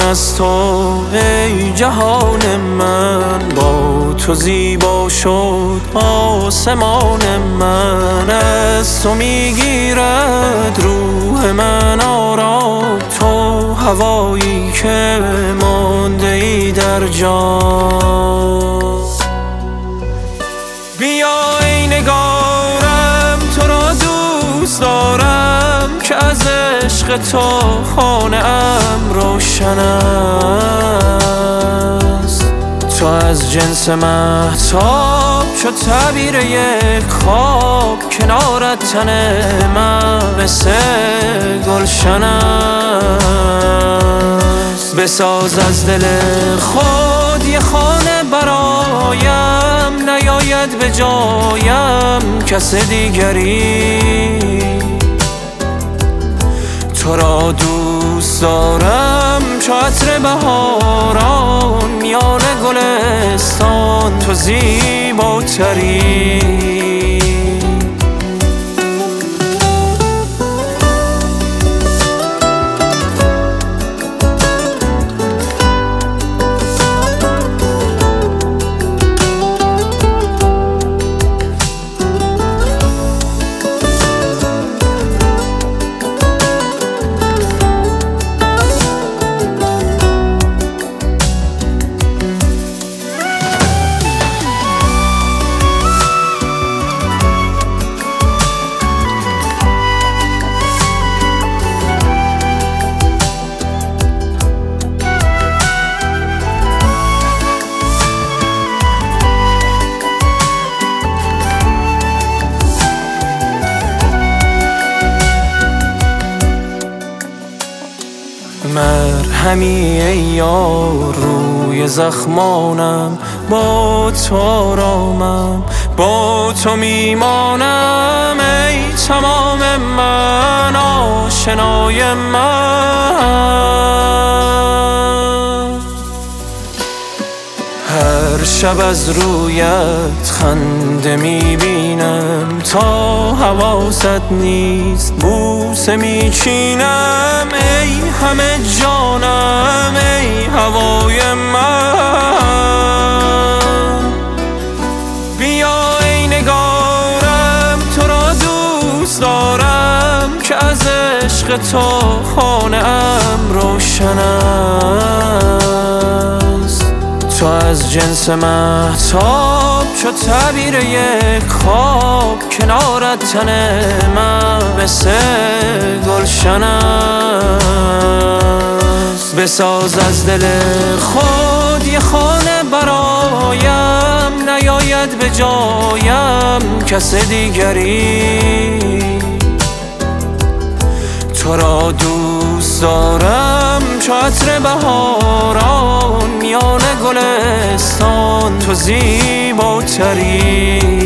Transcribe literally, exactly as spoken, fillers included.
از تو ای جهان من، با تو زیبا شد آسمان من. از تو میگیرد روح من آرام، تو هوایی که مانده ای در جان. بیا ای نگارم تو را دوست دارم، که از عشق تو خانه ام روشن است. تو از جنس مهتاب چو تعبیر یک خواب، کنارت تن من مثل گلشن است. بساز از دل خود یه خانه برایم، نیاید به جایم کس دیگری. تو را دوست دارم چو عطر بهاران، میان گلستان تو زیباتری. مرهمی ای یار روی زخمانم، با تو آرامم با تو میمانم. ای تمام من آشنای من، هر شب از رویت خنده میبینم، تا حواست نیست بوسه میچینم. ای همه جانم ای هوای من، بیا ای نگارم تو را دوست دارم، که از عشق تو خانه ام روشن است. تو از جنس مهتاب چو تعبیر یک خواب، کنارت تن من مثل گلشن است. بساز از دل خود یه خانه برایم، نیاید به جایم کس دیگری. تو را دوست دارم چو عطر بهاران، میان گلستان تو زیباتری.